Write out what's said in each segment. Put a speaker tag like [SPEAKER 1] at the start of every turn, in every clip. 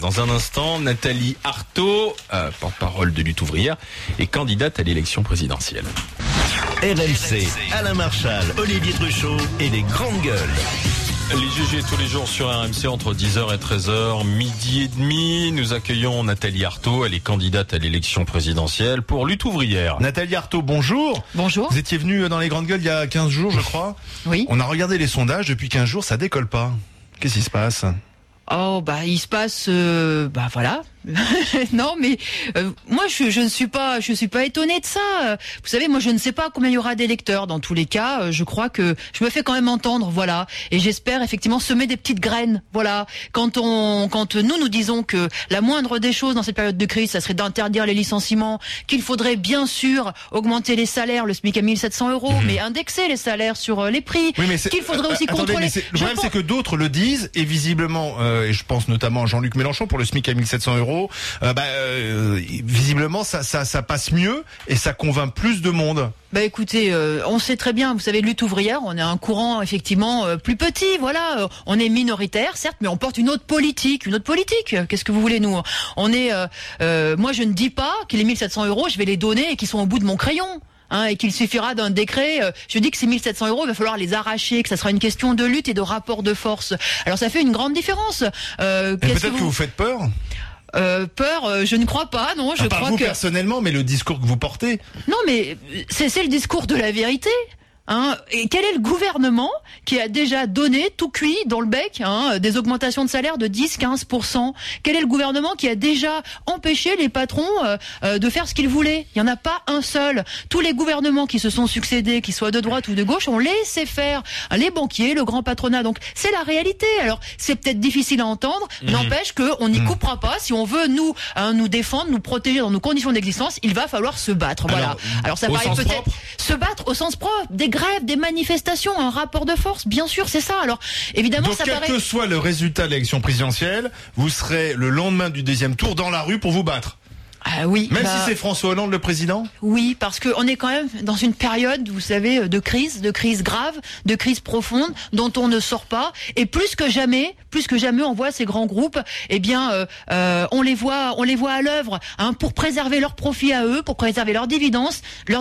[SPEAKER 1] Dans un instant, Nathalie Arthaud, porte-parole de Lutte ouvrière, est candidate à l'élection présidentielle.
[SPEAKER 2] RMC, Alain Marchal, Olivier Truchot et les grandes gueules.
[SPEAKER 1] Les GG tous les jours sur RMC entre 10h et 13h, midi et demi. Nous accueillons Nathalie Arthaud, elle est candidate à l'élection présidentielle pour Lutte ouvrière.
[SPEAKER 3] Nathalie Arthaud, bonjour.
[SPEAKER 4] Bonjour.
[SPEAKER 3] Vous étiez venue dans les grandes gueules il y a 15 jours, je crois.
[SPEAKER 4] Oui.
[SPEAKER 3] On a regardé les sondages, depuis 15 jours, ça décolle pas. Qu'est-ce qui se passe ?
[SPEAKER 4] Oh, il se passe, voilà. Non, mais moi je ne suis pas étonnée de ça. Vous savez, moi je ne sais pas combien il y aura d'électeurs. Dans tous les cas, je crois que je me fais quand même entendre, voilà. Et j'espère effectivement semer des petites graines, voilà. Quand nous disons que la moindre des choses dans cette période de crise, ça serait d'interdire les licenciements, qu'il faudrait bien sûr augmenter les salaires, le SMIC à 1 700 €, mais indexer les salaires sur les prix,
[SPEAKER 3] oui, mais
[SPEAKER 4] qu'il faudrait aussi contrôler.
[SPEAKER 3] Le problème, c'est que d'autres le disent, et visiblement, et je pense notamment à Jean-Luc Mélenchon pour le SMIC à 1 700 €. Visiblement ça passe mieux et ça convainc plus de monde.
[SPEAKER 4] Écoutez, on sait très bien, vous savez, Lutte ouvrière, on est un courant effectivement plus petit, voilà, on est minoritaire, certes, mais on porte une autre politique. Qu'est-ce que vous voulez, nous ? On est, moi je ne dis pas que les 1 700 €, je vais les donner et qu'ils sont au bout de mon crayon. Et qu'il suffira d'un décret. Je dis que ces 1 700 €, il va falloir les arracher, que ça sera une question de lutte et de rapport de force. Alors ça fait une grande différence.
[SPEAKER 3] Peut-être que vous faites peur.
[SPEAKER 4] Peur, je ne crois pas, non. Je
[SPEAKER 3] crois vous personnellement, mais le discours que vous portez.
[SPEAKER 4] Non, mais c'est le discours de la vérité. Et quel est le gouvernement qui a déjà donné tout cuit dans le bec des augmentations de salaire de 10-15%? Quel est le gouvernement qui a déjà empêché les patrons de faire ce qu'ils voulaient? Il n'y en a pas un seul. Tous les gouvernements qui se sont succédés, qu'ils soient de droite ou de gauche, ont laissé faire les banquiers, le grand patronat. Donc c'est la réalité. Alors c'est peut-être difficile à entendre, n'empêche qu'on n'y coupera pas. Si on veut nous défendre, nous protéger dans nos conditions d'existence, il va falloir se battre. Voilà. Alors ça paraît peut-être se battre au sens propre, des grèves, des manifestations, un rapport de force, bien sûr, c'est ça. Alors, évidemment,
[SPEAKER 3] donc, quel que soit le résultat de l'élection présidentielle, vous serez le lendemain du deuxième tour dans la rue pour vous battre.
[SPEAKER 4] Oui.
[SPEAKER 3] Même si c'est François Hollande le président ? Oui,
[SPEAKER 4] parce qu'on est quand même dans une période, vous savez, de crise grave, de crise profonde, dont on ne sort pas. Et plus que jamais, on voit ces grands groupes, on les voit à l'œuvre, pour préserver leurs profits à eux, pour préserver leurs dividendes,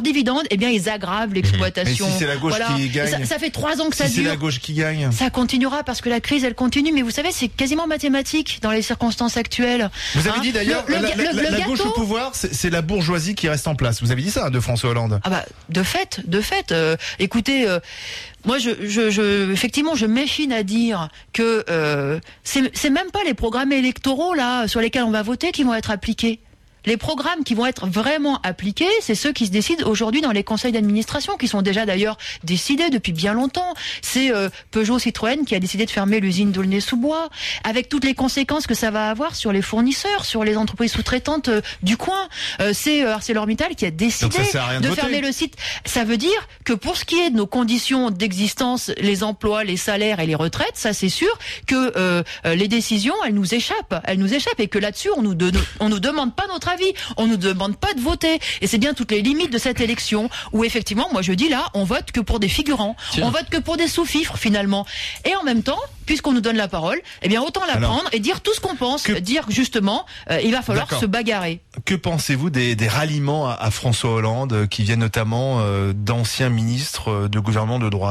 [SPEAKER 4] ils aggravent l'exploitation.
[SPEAKER 3] Mais si c'est la gauche qui gagne.
[SPEAKER 4] Ça fait 3 ans que ça dure.
[SPEAKER 3] Si c'est la gauche qui gagne.
[SPEAKER 4] Ça continuera parce que la crise, elle continue. Mais vous savez, c'est quasiment mathématique dans les circonstances actuelles.
[SPEAKER 3] Vous avez dit d'ailleurs, la gauche au pouvoir, c'est la bourgeoisie qui reste en place. Vous avez dit ça de François Hollande.
[SPEAKER 4] De fait. Écoutez, moi, effectivement, je m'échine à dire que c'est même pas les programmes électoraux là sur lesquels on va voter qui vont être appliqués. Les programmes qui vont être vraiment appliqués, c'est ceux qui se décident aujourd'hui dans les conseils d'administration, qui sont déjà d'ailleurs décidés depuis bien longtemps. C'est Peugeot Citroën qui a décidé de fermer l'usine d'Aulnay-sous-Bois, avec toutes les conséquences que ça va avoir sur les fournisseurs, sur les entreprises sous-traitantes du coin. C'est ArcelorMittal qui a décidé de fermer le site. Ça veut dire que pour ce qui est de nos conditions d'existence, les emplois, les salaires et les retraites, ça c'est sûr que les décisions, elles nous échappent, et que là-dessus on nous demande pas notre avis, on nous demande pas de voter, et c'est bien toutes les limites de cette élection où effectivement, moi je dis là, on vote que pour des figurants, on vote que pour des sous-fifres finalement, et en même temps, puisqu'on nous donne la parole, autant la prendre et dire tout ce qu'on pense, dire justement, il va falloir se bagarrer.
[SPEAKER 3] Que pensez-vous des ralliements à François Hollande qui viennent notamment d'anciens ministres de gouvernements de droite ?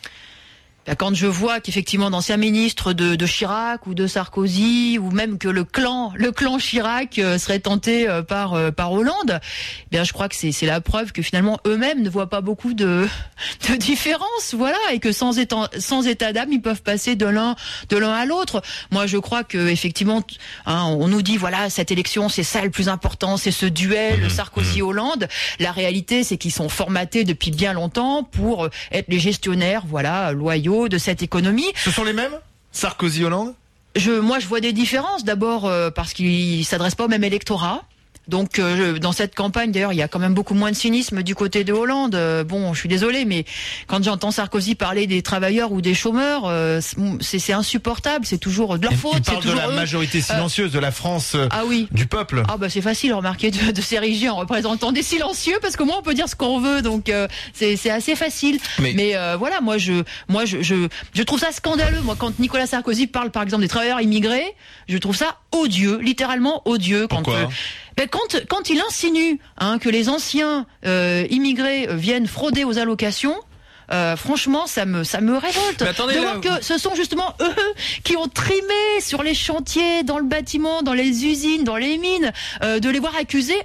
[SPEAKER 4] Quand je vois qu'effectivement d'anciens ministres de Chirac ou de Sarkozy, ou même que le clan Chirac serait tenté par Hollande, je crois que c'est la preuve que finalement eux-mêmes ne voient pas beaucoup de différence, voilà, et que sans état d'âme ils peuvent passer de l'un à l'autre. Moi je crois que effectivement, on nous dit voilà, cette élection c'est ça le plus important, c'est ce duel Sarkozy-Hollande. La réalité c'est qu'ils sont formatés depuis bien longtemps pour être les gestionnaires, voilà, loyaux de cette économie.
[SPEAKER 3] Ce sont les mêmes, Sarkozy-Hollande ?
[SPEAKER 4] Moi, je vois des différences. D'abord, parce qu'ils s'adressent pas au même électorat. Donc dans cette campagne, d'ailleurs, il y a quand même beaucoup moins de cynisme du côté de Hollande. Bon, je suis désolée, mais quand j'entends Sarkozy parler des travailleurs ou des chômeurs, c'est insupportable. C'est toujours de leur faute.
[SPEAKER 3] Il parle
[SPEAKER 4] c'est toujours
[SPEAKER 3] de la majorité silencieuse de la France,
[SPEAKER 4] ah oui,
[SPEAKER 3] du peuple.
[SPEAKER 4] Ah bah c'est facile, remarquez, de s'ériger en représentant des silencieux, parce que moi on peut dire ce qu'on veut, donc c'est assez facile. Mais voilà, moi je trouve ça scandaleux. Moi, quand Nicolas Sarkozy parle par exemple des travailleurs immigrés, je trouve ça odieux, littéralement odieux.
[SPEAKER 3] Pourquoi ?
[SPEAKER 4] Quand il insinue que les anciens immigrés viennent frauder aux allocations, franchement, ça me révolte.
[SPEAKER 1] Attendez,
[SPEAKER 4] de voir que ce sont justement eux qui ont trimé sur les chantiers, dans le bâtiment, dans les usines, dans les mines, de les voir accusés,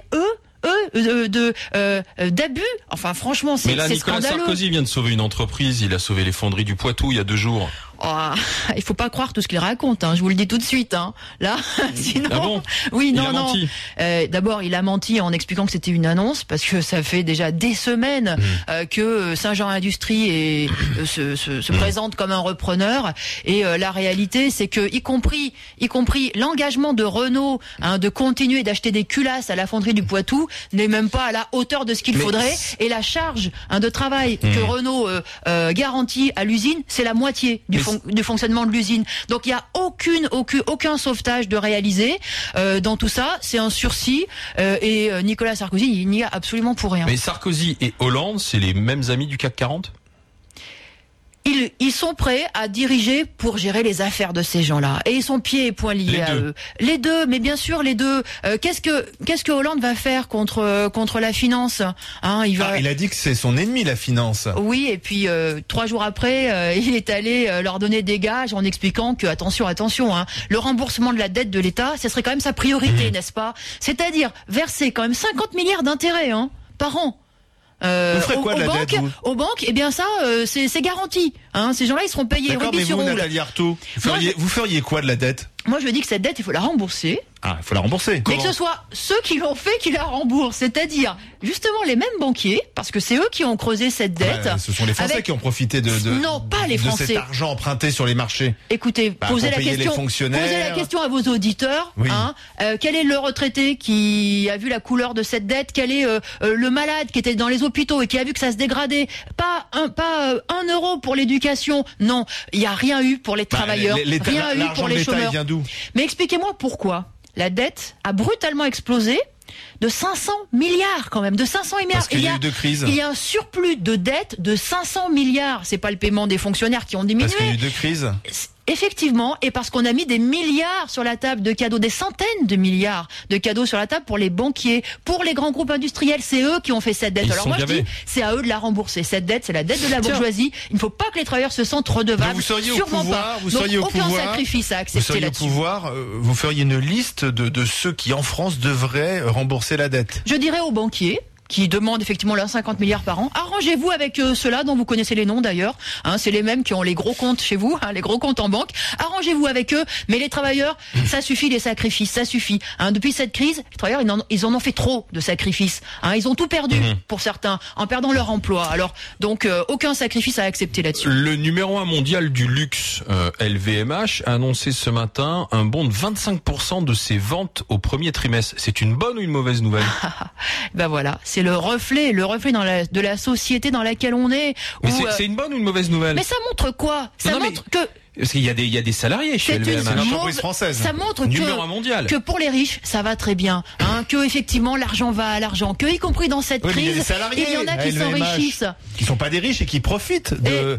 [SPEAKER 4] d'abus. Enfin, franchement, c'est scandaleux. Mais là, Nicolas
[SPEAKER 1] Sarkozy vient de sauver une entreprise. Il a sauvé les fonderies du Poitou il y a 2 jours.
[SPEAKER 4] Oh, il faut pas croire tout ce qu'il raconte, je vous le dis tout de suite. Là, sinon,
[SPEAKER 1] ah bon
[SPEAKER 4] oui, non,
[SPEAKER 1] il a menti.
[SPEAKER 4] D'abord, il a menti en expliquant que c'était une annonce, parce que ça fait déjà des semaines que Saint-Jean Industrie se présente comme un repreneur. Et la réalité, c'est que y compris l'engagement de Renault de continuer d'acheter des culasses à la fonderie du Poitou n'est même pas à la hauteur de ce qu'il faudrait. Et la charge de travail que Renault garantit à l'usine, c'est la moitié du fonctionnement de l'usine. Donc il y a aucun sauvetage de réalisé dans tout ça. C'est un sursis et Nicolas Sarkozy, il n'y a absolument pour rien.
[SPEAKER 1] Mais Sarkozy et Hollande, c'est les mêmes amis du CAC 40 ?
[SPEAKER 4] Ils sont prêts à diriger pour gérer les affaires de ces gens-là. Et ils sont pieds et poings liés à eux. Les deux, mais bien sûr, les deux. Qu'est-ce que Hollande va faire contre la finance ? Il
[SPEAKER 3] a dit que c'est son ennemi, la finance.
[SPEAKER 4] Oui, et puis 3 jours après, il est allé leur donner des gages en expliquant que, attention, le remboursement de la dette de l'État, ce serait quand même sa priorité, n'est-ce pas ? C'est-à-dire verser quand même 50 milliards d'intérêts par an.
[SPEAKER 3] Vous ferez quoi de la dette, vous ?
[SPEAKER 4] Aux banques, eh bien ça, c'est garanti. Ces gens-là, ils seront payés.
[SPEAKER 3] D'accord, mais vous, Nathalie Arthaud, vous feriez quoi de la dette ?
[SPEAKER 4] Moi, je dis que cette dette, il faut la rembourser.
[SPEAKER 3] Ah, il faut la rembourser.
[SPEAKER 4] Mais que ce soit ceux qui l'ont fait qui la remboursent, c'est-à-dire justement les mêmes banquiers, parce que c'est eux qui ont creusé cette dette.
[SPEAKER 3] Ce sont les Français qui ont profité de cet argent emprunté sur les marchés.
[SPEAKER 4] Écoutez, posez la question à vos auditeurs. Oui. Quel est le retraité qui a vu la couleur de cette dette ? Quel est le malade qui était dans les hôpitaux et qui a vu que ça se dégradait ? Pas 1 euro pour l'éducation. Non, il n'y a rien eu pour les travailleurs, rien eu pour les chômeurs. Mais expliquez-moi pourquoi la dette a brutalement explosé de 500 milliards quand même, de 500 milliards.
[SPEAKER 3] Parce qu'il y a eu 2 crises.
[SPEAKER 4] Il y a un surplus de dette de 500 milliards. C'est pas le paiement des fonctionnaires qui ont diminué.
[SPEAKER 3] Parce qu'il y a eu 2 crises.
[SPEAKER 4] Effectivement, et parce qu'on a mis des milliards sur la table de cadeaux, des centaines de milliards de cadeaux sur la table pour les banquiers, pour les grands groupes industriels, c'est eux qui ont fait cette dette. Alors moi je dis, c'est à eux de la rembourser. Cette dette, c'est la dette de la bourgeoisie. Il ne faut pas que les travailleurs se sentent redevables.
[SPEAKER 3] Vous seriez au
[SPEAKER 4] Sûrement
[SPEAKER 3] pouvoir,
[SPEAKER 4] pas.
[SPEAKER 3] vous seriez
[SPEAKER 4] Donc,
[SPEAKER 3] au pouvoir,
[SPEAKER 4] aucun sacrifice à accepter là-dessus.
[SPEAKER 3] Vous seriez au pouvoir, vous feriez une liste de ceux qui en France devraient rembourser la dette.
[SPEAKER 4] Je dirais aux banquiers qui demandent effectivement leurs 50 milliards par an. Arrangez-vous avec ceux-là dont vous connaissez les noms d'ailleurs. C'est les mêmes qui ont les gros comptes chez vous, les gros comptes en banque. Arrangez-vous avec eux. Mais les travailleurs, ça suffit les sacrifices, ça suffit. Depuis cette crise, les travailleurs, ils en ont fait trop de sacrifices. Ils ont tout perdu pour certains, en perdant leur emploi. Alors donc aucun sacrifice à accepter là-dessus.
[SPEAKER 1] Le numéro 1 mondial du luxe, LVMH, a annoncé ce matin un bond de 25% de ses ventes au premier trimestre. C'est une bonne ou une mauvaise nouvelle ?
[SPEAKER 4] Ben voilà, c'est le reflet de la société dans laquelle on est.
[SPEAKER 1] Mais c'est une bonne ou une mauvaise nouvelle ?
[SPEAKER 4] Mais ça montre quoi ? Ça montre que...
[SPEAKER 1] Parce qu'il y a des salariés chez LVMH.
[SPEAKER 3] C'est une entreprise française.
[SPEAKER 4] Ça montre que pour les riches, ça va très bien. Que effectivement, l'argent va à l'argent. Que y compris dans cette crise, il y en a qui s'enrichissent.
[SPEAKER 3] Qui sont pas des riches et qui profitent de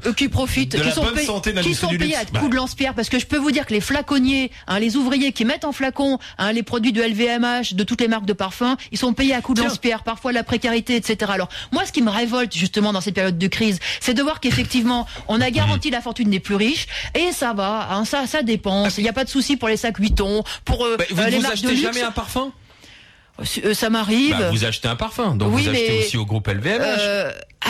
[SPEAKER 3] la bonne santé de l'industrie du luxe.
[SPEAKER 4] Qui sont payés à coups de lance-pierre. Parce que je peux vous dire que les flaconniers, les ouvriers qui mettent en flacon les produits de LVMH, de toutes les marques de parfums, ils sont payés à coups de lance-pierre. Parfois la précarité, etc. Alors moi, ce qui me révolte justement dans cette période de crise, c'est de voir qu'effectivement, on a garanti la fortune des plus riches. Et ça va, ça dépense. Il n'y a pas de souci pour les sacs Vuitton, pour les marques de luxe.
[SPEAKER 1] Vous achetez jamais un parfum ?
[SPEAKER 4] Ça m'arrive.
[SPEAKER 1] Vous achetez un parfum, donc vous achetez aussi au groupe LVMH.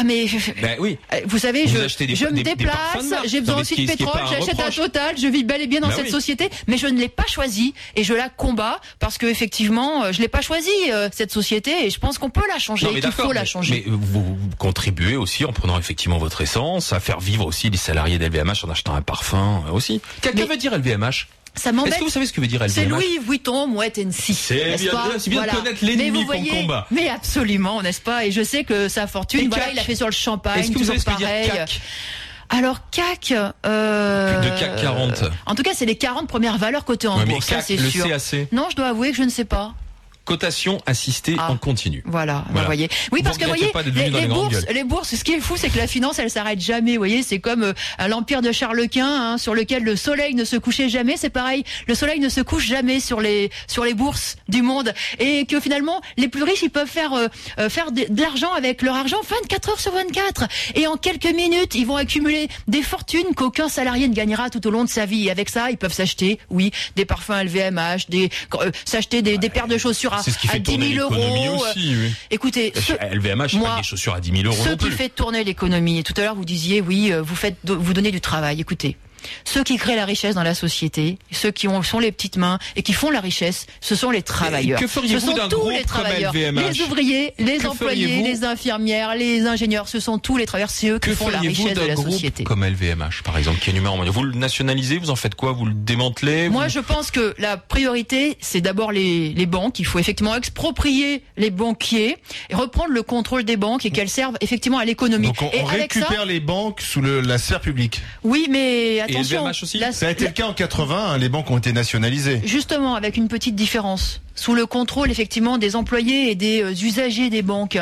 [SPEAKER 4] Oui. Vous savez, je me déplace, j'ai besoin aussi de pétrole, j'achète un Total, je vis bel et bien dans cette société, mais je ne l'ai pas choisie et je la combats parce que effectivement, je l'ai pas choisie cette société et je pense qu'on peut la changer, qu'il faut la changer.
[SPEAKER 1] Mais vous contribuez aussi en prenant effectivement votre essence à faire vivre aussi les salariés d'LVMH en achetant un parfum aussi. Qu'est-ce que veut dire LVMH ?
[SPEAKER 4] Ça m'embête.
[SPEAKER 1] Est-ce que vous savez ce que veut dire LVMH?
[SPEAKER 4] C'est Louis Vuitton, Moet Hennessy.
[SPEAKER 1] C'est bien de connaître l'ennemi qu'on combat.
[SPEAKER 4] Mais absolument, n'est-ce pas? Et je sais que sa fortune, voilà, il a fait sur le champagne.
[SPEAKER 1] Est-ce que vous savez ce que veut dire CAC?
[SPEAKER 4] Alors CAC,
[SPEAKER 1] de CAC 40.
[SPEAKER 4] En tout cas, c'est les 40 premières valeurs cotées en bourse, ça c'est sûr.
[SPEAKER 1] CAC.
[SPEAKER 4] Non, je dois avouer que je ne sais pas.
[SPEAKER 1] Cotation assistée en continu.
[SPEAKER 4] Voilà. Vous voyez. Oui, parce que vous voyez, les bourses, ce qui est fou, c'est que la finance, elle s'arrête jamais. Vous voyez, c'est comme l'empire de Charles Quint, sur lequel le soleil ne se couchait jamais. C'est pareil, le soleil ne se couche jamais sur les bourses du monde, et que finalement, les plus riches, ils peuvent faire de l'argent avec leur argent 24 heures sur 24. Et en quelques minutes, ils vont accumuler des fortunes qu'aucun salarié ne gagnera tout au long de sa vie. Et avec ça, ils peuvent s'acheter, des parfums LVMH, s'acheter des paires de chaussures
[SPEAKER 1] c'est ce qui fait tourner l'économie aussi. Oui.
[SPEAKER 4] Écoutez,
[SPEAKER 1] LVMH, c'est pas des chaussures à 10 000 euros.
[SPEAKER 4] Ce qui fait tourner l'économie. Et tout à l'heure, vous disiez, vous donnez du travail. Écoutez. Ceux qui créent la richesse dans la société, ceux qui sont les petites mains et qui font la richesse, ce sont les travailleurs.
[SPEAKER 1] Que feriez-vous d'un groupe comme LVMH?
[SPEAKER 4] Les ouvriers, les employés, les infirmières, les ingénieurs, ce sont tous les travailleurs, c'est eux qui font la richesse de la société.
[SPEAKER 1] Comme LVMH, par exemple, qui est numéro 1. Vous le nationalisez, vous en faites quoi? Vous le démantelez?
[SPEAKER 4] Moi, je pense que la priorité, c'est d'abord les banques. Il faut effectivement exproprier les banquiers et reprendre le contrôle des banques et qu'elles servent effectivement à l'économie.
[SPEAKER 3] Donc on récupère les banques sous la sphère publique.
[SPEAKER 4] Oui, mais attention.
[SPEAKER 1] Aussi
[SPEAKER 3] ça a été le cas en 80, les banques ont été nationalisées.
[SPEAKER 4] Justement, avec une petite différence. Sous le contrôle, effectivement, des employés et des usagers des banques.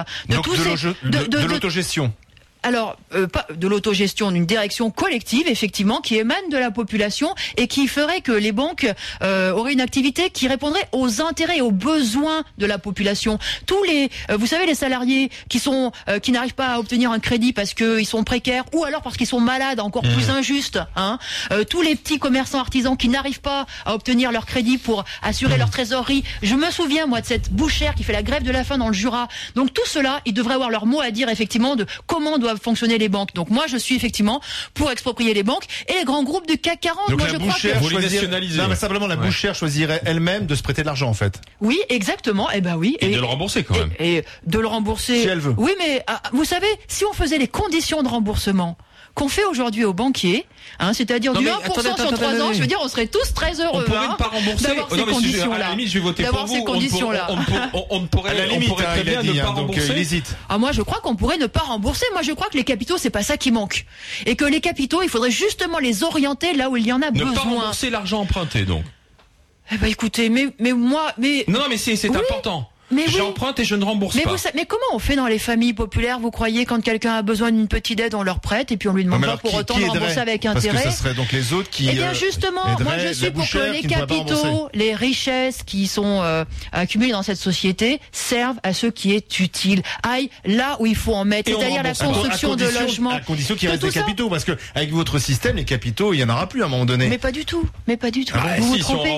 [SPEAKER 3] De l'autogestion.
[SPEAKER 4] Alors, pas de l'autogestion, d'une direction collective, effectivement, qui émane de la population et qui ferait que les banques auraient une activité qui répondrait aux intérêts et aux besoins de la population. Tous vous savez, les salariés qui n'arrivent pas à obtenir un crédit parce qu'ils sont précaires ou alors parce qu'ils sont malades, encore plus injuste. Tous les petits commerçants artisans qui n'arrivent pas à obtenir leur crédit pour assurer leur trésorerie. Je me souviens, moi, de cette bouchère qui fait la grève de la faim dans le Jura. Donc tout cela, ils devraient avoir leur mot à dire, effectivement, de comment doivent fonctionner les banques. Donc moi, je suis effectivement pour exproprier les banques et les grands groupes du CAC 40.
[SPEAKER 3] Donc
[SPEAKER 4] moi,
[SPEAKER 3] la
[SPEAKER 4] je
[SPEAKER 3] bouchère
[SPEAKER 4] crois que...
[SPEAKER 1] Vous les nationalisez.
[SPEAKER 3] Non, mais simplement, la bouchère choisirait elle-même de se prêter de l'argent, en fait.
[SPEAKER 4] Oui, exactement. Eh ben oui.
[SPEAKER 1] Et de le rembourser, quand même.
[SPEAKER 4] Et de le rembourser.
[SPEAKER 3] Si elle veut.
[SPEAKER 4] Oui, mais vous savez, si on faisait les conditions de remboursement qu'on fait aujourd'hui aux banquiers, c'est-à-dire du 1% sur 3 ans, je veux dire, on serait tous très heureux.
[SPEAKER 1] On pourrait ne pas rembourser.
[SPEAKER 4] D'avoir ces conditions-là.
[SPEAKER 1] À la limite, je vais voter pour vous.
[SPEAKER 4] Ces conditions-là.
[SPEAKER 1] On pourrait très bien ne pas rembourser.
[SPEAKER 3] Il hésite.
[SPEAKER 4] Moi, je crois qu'on pourrait ne pas rembourser. Moi, je crois que les capitaux, c'est pas ça qui manque. Et que les capitaux, il faudrait justement les orienter là où il y en a besoin.
[SPEAKER 1] Ne pas rembourser l'argent emprunté, donc.
[SPEAKER 4] Eh ben, écoutez, mais moi,
[SPEAKER 1] Non, mais c'est important. J'emprunte et je ne rembourse pas.
[SPEAKER 4] Mais comment on fait dans les familles populaires? Vous croyez, quand quelqu'un a besoin d'une petite aide, on leur prête et puis on lui demande pas pour autant de rembourser avec intérêt?
[SPEAKER 3] Parce que ce serait donc les autres qui.
[SPEAKER 4] Eh bien justement, moi je suis pour que les capitaux, les richesses qui sont accumulées dans cette société servent à ce qui est utile. Aille là où il faut en mettre, c'est-à-dire la construction de logements.
[SPEAKER 3] À condition qu'il reste des capitaux, parce que avec votre système, les capitaux, il y en aura plus à un moment donné.
[SPEAKER 4] Mais pas du tout.
[SPEAKER 1] Vous vous trompez.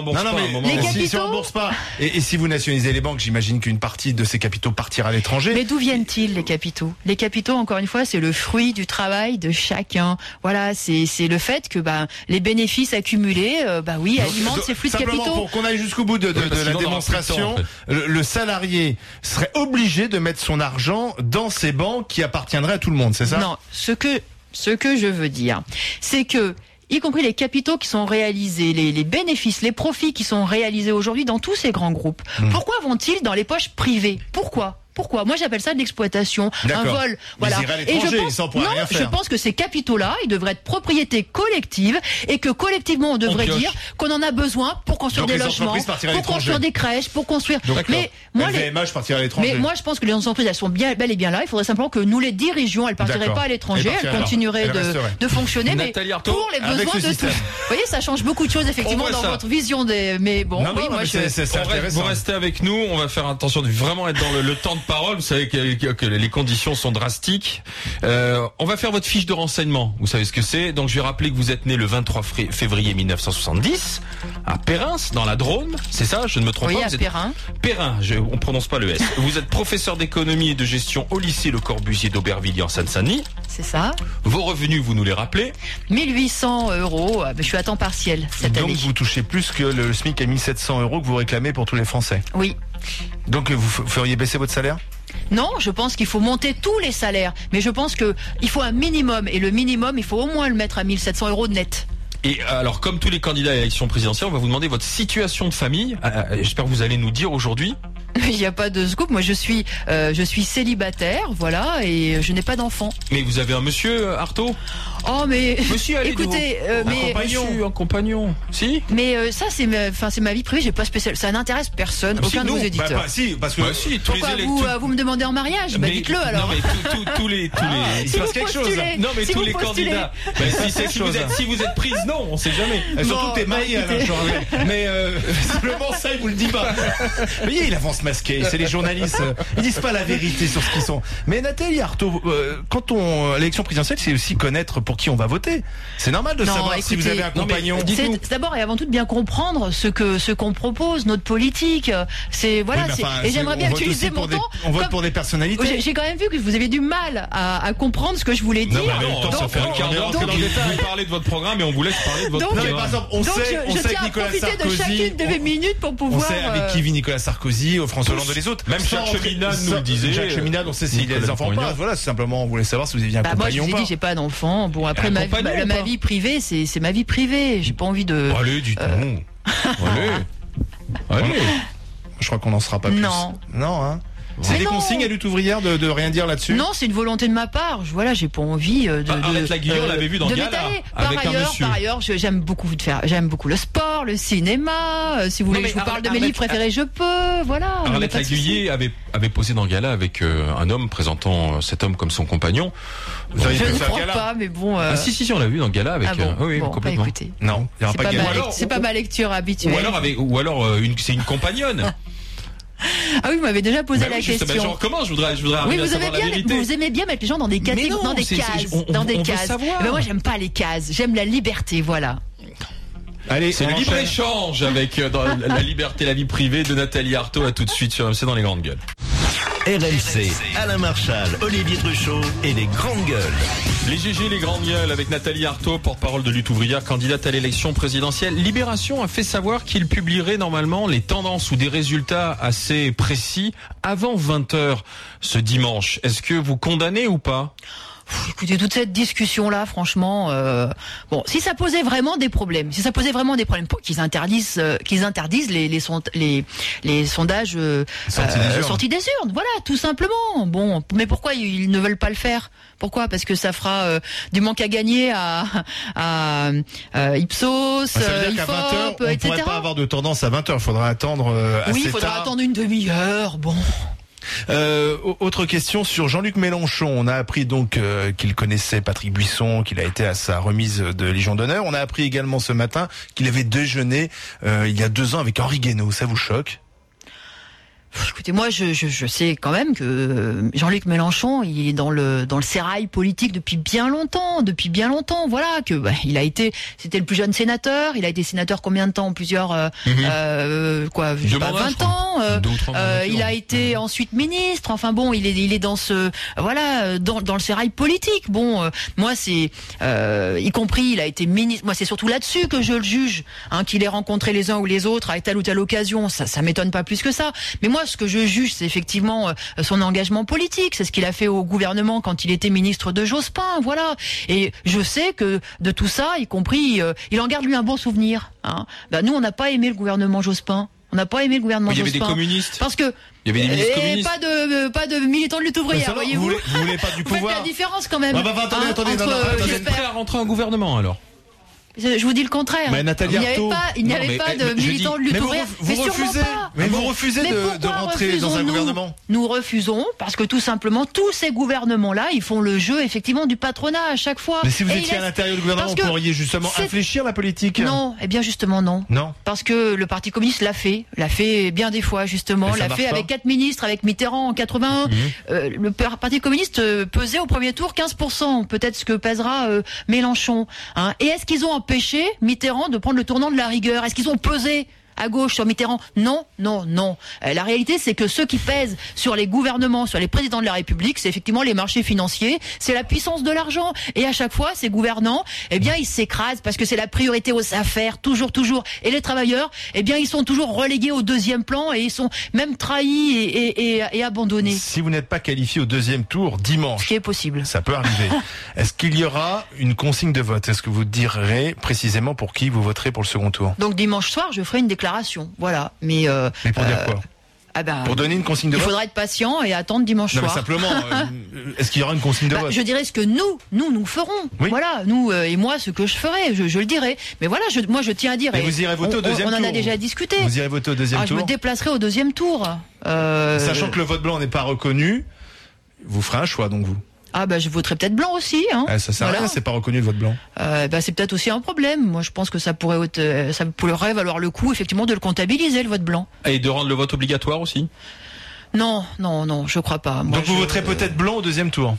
[SPEAKER 3] Si on rembourse pas, et si vous nationalisez les banques, j'imagine qu'une partie de ces capitaux partir à l'étranger.
[SPEAKER 4] Mais d'où viennent-ils, les capitaux? Les capitaux, encore une fois, c'est le fruit du travail de chacun. Voilà, c'est le fait que les bénéfices accumulés, alimentent ces flux de capitaux.
[SPEAKER 3] Simplement, pour qu'on aille jusqu'au bout de la démonstration, le salarié serait obligé de mettre son argent dans ces banques qui appartiendraient à tout le monde, c'est ça?
[SPEAKER 4] Non, ce que je veux dire, c'est que y compris les capitaux qui sont réalisés, les bénéfices, les profits qui sont réalisés aujourd'hui dans tous ces grands groupes. Pourquoi vont-ils dans les poches privées? Pourquoi? Moi, j'appelle ça de l'exploitation, un vol. Voilà.
[SPEAKER 3] Et je
[SPEAKER 4] pense que ces capitaux-là, ils devraient être propriété collective et que collectivement, on devrait dire qu'on en a besoin pour construire des logements, pour construire des crèches, pour construire.
[SPEAKER 3] Mais moi, LVMH partirait à l'étranger.
[SPEAKER 4] Mais moi, je pense que les entreprises, elles sont bel et bien là. Il faudrait simplement que nous les dirigions. Elles partiraient pas à l'étranger. Elles continueraient de fonctionner, mais pour les besoins de tous. Vous voyez, ça change beaucoup de choses effectivement dans votre vision des. Mais bon, oui, moi,
[SPEAKER 1] vous restez avec nous. On va faire attention de vraiment être dans le temps de parole. Vous savez que les conditions sont drastiques. On va faire votre fiche de renseignement. Vous savez ce que c'est. Donc je vais rappeler que vous êtes né le 23 février 1970 à Perrin, dans la Drôme. C'est ça? Je ne me trompe pas.
[SPEAKER 4] Oui, à Perrin.
[SPEAKER 1] Perrin, on prononce pas le S. Vous êtes professeur d'économie et de gestion au lycée Le Corbusier d'Aubervilliers en Seine-Saint-Denis.
[SPEAKER 4] C'est ça.
[SPEAKER 1] Vos revenus, vous nous les rappelez?
[SPEAKER 4] 1800 €. Je suis à temps partiel cette année.
[SPEAKER 3] Donc vous touchez plus que le SMIC à 1700 € que vous réclamez pour tous les Français.
[SPEAKER 4] Oui.
[SPEAKER 3] Donc vous feriez baisser votre salaire?
[SPEAKER 4] Non, je pense qu'il faut monter tous les salaires. Mais je pense qu'il faut un minimum. Et le minimum, il faut au moins le mettre à 1700 € net.
[SPEAKER 1] Et alors, comme tous les candidats à l'élection présidentielle, on va vous demander votre situation de famille. J'espère que vous allez nous dire aujourd'hui.
[SPEAKER 4] Il n'y a pas de scoop. Moi, je suis célibataire, voilà, et je n'ai pas d'enfant.
[SPEAKER 1] Mais vous avez un monsieur, Artaud?
[SPEAKER 4] Oh, mais
[SPEAKER 1] monsieur, allez,
[SPEAKER 4] écoutez,
[SPEAKER 1] un compagnon. Si.
[SPEAKER 4] Mais ça, c'est ma vie privée. J'ai pas spécial. Ça n'intéresse personne, aucun de vos éditeurs.
[SPEAKER 3] Si, parce que
[SPEAKER 1] si,
[SPEAKER 4] pourquoi vous me demandez en mariage? Bah, dites-le alors.
[SPEAKER 1] Non, mais tous les
[SPEAKER 3] il se passe quelque chose.
[SPEAKER 1] Non, mais tous les candidats. Si vous êtes prise, non, on sait jamais.
[SPEAKER 3] Surtout t'es marié, Alain Chaurvet. Mais simplement ça, il vous le dit pas. Vous voyez, il avance masqué. C'est les journalistes. Ils disent pas la vérité sur ce qu'ils sont. Mais Nathalie Arthaud, l'élection présidentielle, c'est aussi connaître pour qui on va voter. C'est normal de savoir si vous avez un compagnon.
[SPEAKER 4] C'est d'abord et avant tout de bien comprendre ce qu'on propose, notre politique. C'est voilà. Et j'aimerais bien utiliser mon temps.
[SPEAKER 3] On vote pour des personnalités.
[SPEAKER 4] J'ai quand même vu que vous avez du mal à comprendre ce que je voulais dire.
[SPEAKER 1] Non, ça fait un quart d'heure que vous parlez de votre programme et on vous laisse parler de votre programme.
[SPEAKER 3] Par exemple, on sait avec Nicolas Sarkozy.
[SPEAKER 4] De chacune de mes minutes pour pouvoir.
[SPEAKER 3] On sait avec qui vit Nicolas Sarkozy, François Hollande et les autres.
[SPEAKER 1] Même Jacques Cheminade nous le disait.
[SPEAKER 3] Jacques Cheminade, on sait s'il a des enfants ou pas. Voilà, c'est simplement, on voulait savoir si vous aviez un compagnon.
[SPEAKER 4] Moi, je vous ai dit, j'ai pas d'enfant. Bon, après, ma vie privée, c'est ma vie privée. J'ai pas envie de.
[SPEAKER 1] Allez, dites-nous. Allez.
[SPEAKER 3] Je crois qu'on n'en sera pas plus.
[SPEAKER 4] Non,
[SPEAKER 3] hein. C'est des consignes à lutte ouvrière de rien dire là-dessus?
[SPEAKER 4] Non, c'est une volonté de ma part. Voilà, j'ai pas envie de.
[SPEAKER 1] Arlette Laguillon, on l'avait vu dans Gala avec un monsieur.
[SPEAKER 4] Par ailleurs, j'aime beaucoup le sport, le cinéma. Si vous voulez que je vous parle de mes livres préférés, je peux. Voilà.
[SPEAKER 1] Arlette Laguillon avait posé dans Gala avec un homme présentant cet homme comme son compagnon.
[SPEAKER 4] Je ne crois pas, mais bon.
[SPEAKER 1] Si, on l'a vu dans Gala avec. Oui, complètement.
[SPEAKER 4] Écoutez.
[SPEAKER 3] Non, il n'y aura pas de Gala.
[SPEAKER 4] C'est pas ma lecture habituelle.
[SPEAKER 1] Ou alors c'est une compagnonne.
[SPEAKER 4] Ah oui, vous m'avez déjà posé la question.
[SPEAKER 1] Je recommence, je voudrais arriver à savoir la vérité.
[SPEAKER 4] Vous aimez bien mettre les gens dans des catégories, dans des cases. Ben moi, j'aime pas les cases. J'aime la liberté, voilà.
[SPEAKER 3] Allez,
[SPEAKER 1] c'est le libre-échange avec la liberté, la vie privée de Nathalie Arthaud. À tout de suite sur RMC dans les grandes gueules.
[SPEAKER 2] RMC, Alain Marchal, Olivier Truchot et les grandes gueules.
[SPEAKER 1] Les GG, les grandes gueules avec Nathalie Arthaud, porte-parole de Lutte ouvrière, candidate à l'élection présidentielle. Libération a fait savoir qu'il publierait normalement les tendances ou des résultats assez précis avant 20h ce dimanche. Est-ce que vous condamnez ou pas ?
[SPEAKER 4] Écoutez, toute cette discussion-là, franchement, si ça posait vraiment des problèmes, qu'ils interdisent les sondages sortis des urnes, voilà, tout simplement. Bon, mais pourquoi ils ne veulent pas le faire ? Pourquoi ? Parce que ça fera du manque à gagner à Ipsos, IFOP,
[SPEAKER 3] on
[SPEAKER 4] etc.
[SPEAKER 3] pourrait pas avoir de tendance à 20h, il faudra attendre assez tard.
[SPEAKER 4] Oui, il faudra attendre une demi-heure, bon.
[SPEAKER 3] Autre question sur Jean-Luc Mélenchon. On a appris donc qu'il connaissait Patrick Buisson, qu'il a été à sa remise de Légion d'honneur. On a appris également ce matin qu'il avait déjeuné il y a 2 ans avec Henri Guénaud. Ça vous choque ?
[SPEAKER 4] Écoutez, moi, je sais quand même que Jean-Luc Mélenchon, il est dans le sérail politique depuis bien longtemps. Voilà, que c'était le plus jeune sénateur. Il a été sénateur combien de temps ? Plusieurs, 20 ans. Il a été ensuite ministre. Enfin bon, il est dans dans le sérail politique. Bon, moi c'est, y compris, il a été ministre. Moi, c'est surtout là-dessus que je le juge, qu'il ait rencontré les uns ou les autres à telle ou telle occasion. Ça m'étonne pas plus que ça. Mais moi, ce que je juge, c'est effectivement son engagement politique. C'est ce qu'il a fait au gouvernement quand il était ministre de Jospin, voilà. Et je sais que de tout ça, y compris, il en garde lui un bon souvenir. Nous, on n'a pas aimé le gouvernement Jospin. On n'a pas aimé le gouvernement Jospin.
[SPEAKER 1] Il y avait des communistes.
[SPEAKER 4] Parce que
[SPEAKER 1] il y avait des ministres communistes.
[SPEAKER 4] Pas de militants de lutte ouvrière, voyez-vous.
[SPEAKER 3] Vous voulez pas du pouvoir.
[SPEAKER 4] Vous faites la différence quand même.
[SPEAKER 1] Attendez. Vous êtes prêt à rentrer en gouvernement alors ?
[SPEAKER 4] Je vous dis le contraire.
[SPEAKER 3] Mais Nathalie Arthaud,
[SPEAKER 4] il n'y avait pas de militants de lutte ouvrière.
[SPEAKER 3] Vous refusez de rentrer dans un gouvernement.
[SPEAKER 4] Nous refusons parce que tout simplement tous ces gouvernements-là, ils font le jeu effectivement du patronat à chaque fois.
[SPEAKER 3] Mais si vous étiez à l'intérieur du gouvernement, vous pourriez justement infléchir la politique.
[SPEAKER 4] Non, bien justement non.
[SPEAKER 3] Non.
[SPEAKER 4] Parce que le Parti communiste l'a fait bien des fois justement, l'a fait avec 4 ministres, avec Mitterrand en 81. Le Parti communiste pesait au premier tour 15%, peut-être ce que pèsera Mélenchon. Et est-ce qu'ils ont empêché Mitterrand de prendre le tournant de la rigueur ? Est-ce qu'ils ont pesé ? à gauche sur Mitterrand. Non, non, non. La réalité, c'est que ceux qui pèsent sur les gouvernements, sur les présidents de la République, c'est effectivement les marchés financiers, c'est la puissance de l'argent. Et à chaque fois, ces gouvernants, eh bien, ils s'écrasent parce que c'est la priorité aux affaires, toujours. Et les travailleurs, eh bien, ils sont toujours relégués au deuxième plan et ils sont même trahis et abandonnés.
[SPEAKER 3] Si vous n'êtes pas qualifié au deuxième tour dimanche,
[SPEAKER 4] Ce qui est possible.
[SPEAKER 3] ça peut arriver. Est-ce qu'il y aura une consigne de vote? Est-ce que vous direz précisément pour qui vous voterez pour le second tour?
[SPEAKER 4] Donc dimanche soir, je ferai une déclaration. Voilà. Mais
[SPEAKER 3] pour dire quoi? Pour donner une consigne de
[SPEAKER 4] il
[SPEAKER 3] vote?
[SPEAKER 4] faudra être patient et attendre dimanche
[SPEAKER 3] Non, mais
[SPEAKER 4] soir.
[SPEAKER 3] simplement, est-ce qu'il y aura une consigne de vote?
[SPEAKER 4] Je dirais ce que nous ferons.
[SPEAKER 3] Oui.
[SPEAKER 4] Voilà, nous et moi, ce que je ferai, je le dirai. Mais voilà, moi, je tiens à dire.
[SPEAKER 3] Mais
[SPEAKER 4] et
[SPEAKER 3] vous irez voter au deuxième tour?
[SPEAKER 4] On en a déjà discuté.
[SPEAKER 3] Vous irez voter au deuxième
[SPEAKER 4] Je
[SPEAKER 3] tour?
[SPEAKER 4] me déplacerai au deuxième tour.
[SPEAKER 3] Sachant que le vote blanc n'est pas reconnu, vous ferez un choix, donc vous.
[SPEAKER 4] Ah je voterai peut-être blanc aussi. Hein.
[SPEAKER 3] Ça sert à
[SPEAKER 4] Voilà.
[SPEAKER 3] rien, c'est pas reconnu le vote blanc.
[SPEAKER 4] C'est peut-être aussi un problème. Moi, je pense que ça pourrait valoir le coup, effectivement, de le comptabiliser, le vote blanc.
[SPEAKER 1] Et de rendre le vote obligatoire aussi?
[SPEAKER 4] Non, je crois pas. Moi,
[SPEAKER 3] Donc vous voterez peut-être blanc au deuxième tour?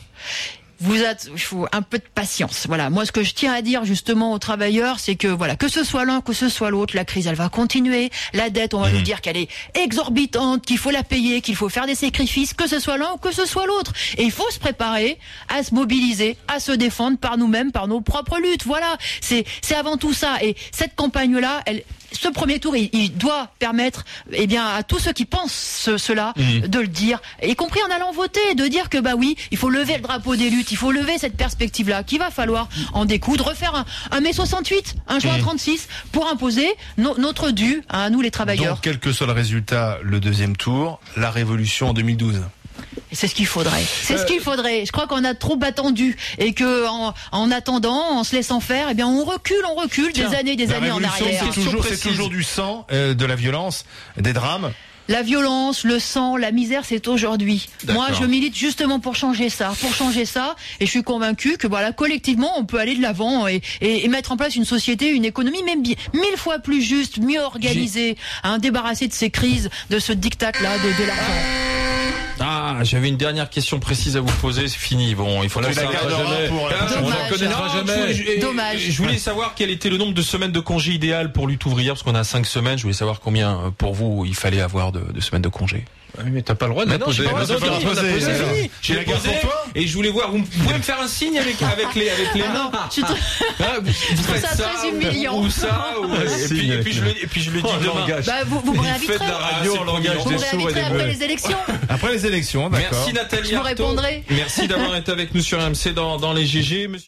[SPEAKER 4] Il faut un peu de patience. Voilà. Moi, ce que je tiens à dire justement aux travailleurs, c'est que voilà, que ce soit l'un, que ce soit l'autre, la crise, elle va continuer. La dette, on va nous dire qu'elle est exorbitante, qu'il faut la payer, qu'il faut faire des sacrifices, que ce soit l'un ou que ce soit l'autre. Et il faut se préparer à se mobiliser, à se défendre par nous-mêmes, par nos propres luttes. Voilà. C'est avant tout ça. Et cette campagne-là, ce premier tour, il doit permettre, à tous ceux qui pensent cela, de le dire, y compris en allant voter, de dire que oui, il faut lever le drapeau des luttes, il faut lever cette perspective-là, qu'il va falloir en découdre, refaire un mai 68, un juin 36, pour imposer notre dû à nous les travailleurs.
[SPEAKER 3] Donc, quel que soit le résultat, le deuxième tour, la révolution en 2012.
[SPEAKER 4] Et c'est ce qu'il faudrait. C'est ce qu'il faudrait. Je crois qu'on a trop attendu et que en attendant, en se laissant faire, on recule des années en arrière.
[SPEAKER 3] C'est toujours du sang, de la violence, des drames.
[SPEAKER 4] La violence, le sang, la misère, c'est aujourd'hui. Moi, je milite justement pour changer ça. Et je suis convaincue que collectivement, on peut aller de l'avant et mettre en place une société, une économie même 1000 fois plus juste, mieux organisée, débarrassée de ces crises, de ce diktat-là de l'argent.
[SPEAKER 1] J'avais une dernière question précise à vous poser, c'est fini. Bon, il faut la
[SPEAKER 3] jamais.
[SPEAKER 1] On ne connaîtra jamais.
[SPEAKER 4] Dommage.
[SPEAKER 1] Je voulais savoir quel était le nombre de semaines de congé idéal pour lutte ouvrière, parce qu'on a 5 semaines. Je voulais savoir combien pour vous il fallait avoir de semaines de congé.
[SPEAKER 5] Oui, mais t'as pas le droit de la poser.
[SPEAKER 1] C'est fini. J'ai la posé et je voulais voir. Vous pouvez me faire un signe avec les mains. Vous faites
[SPEAKER 4] ça très humiliant.
[SPEAKER 1] Ou ça. Et puis je le dis demain.
[SPEAKER 4] Vous me réinviterez.
[SPEAKER 1] Faites de la radio en langage des sourds et des
[SPEAKER 4] après les élections.
[SPEAKER 3] Après les élections, d'accord.
[SPEAKER 1] Merci Nathalie
[SPEAKER 4] Je vous
[SPEAKER 1] Arthaud.
[SPEAKER 4] répondrai.
[SPEAKER 1] Merci d'avoir été avec nous sur RMC dans les GG.